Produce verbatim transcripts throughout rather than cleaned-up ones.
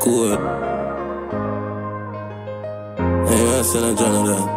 cool. Yeah, I said a Jonathan.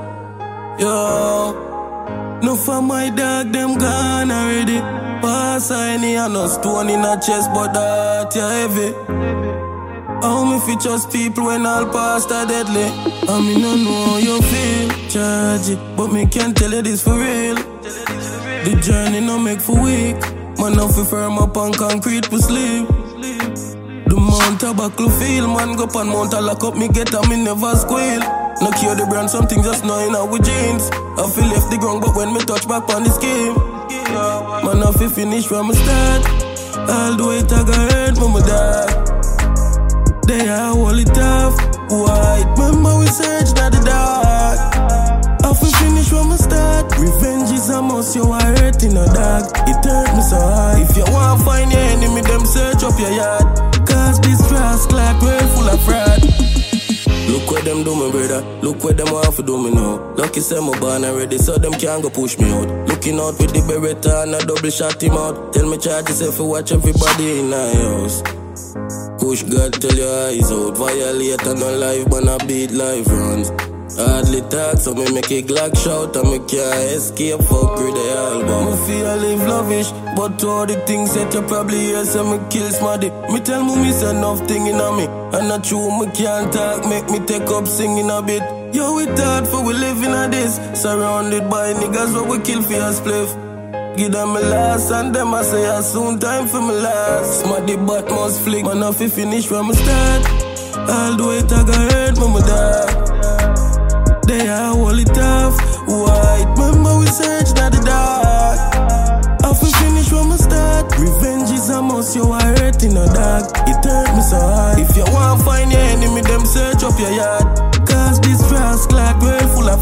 Yo, no for my dog, them gone already. Pass any and no stone in a chest, but that ya heavy. How me fi trust people when all past are deadly? I mean, no know how you feel. Charge it, but me can't tell you this for real. The journey no make for weak. Man, now fi firm up on concrete for sleep. The mount tobacco feel, man, go pan mount a lock up, me get a me never squeal. No cure the brand, something just knowing how with jeans. I feel left the ground, but when me touch back on the scheme, man, I feel finish from the start. All the way I got hurt from my dog. They are all it tough. White, remember we searched at the dark. I feel finish from the start. Revenge is a must, you are hurting a dog. It hurt me so hard. If you want to find your enemy, them search up your yard. Cause this grass clock well full of fraud. Look what them do me, brother. Look what them want to do me now. Lucky say my born already, so them can't go push me out. Looking out with the Beretta and a double shot him out. Tell me charge yourself to watch everybody in my house. Push God till your eyes out. Violate and no life, but I beat life runs. Hardly talk, so me make a Glock shout and me can't escape. Fuck with the album. Me feel I live lavish, but to all the things that you probably hear, so me kill smarty. Me tell me miss enough thing in a me, and not true me can't talk. Make me take up singing a bit. Yo, we thought for we living a this, surrounded by niggas what we kill for a spliff. Give them a last and them I say a soon time for me last. Smarty but must flick, man I fi finish from the start. All the way I got hurt from my dog. They are all it tough. White, remember we searched at the dark. I fi finish from the start. Revenge is a must, you are hurting a dog. It hurt me so hard. If you want to find your enemy, them search up your yard. Cause this grass clock well full of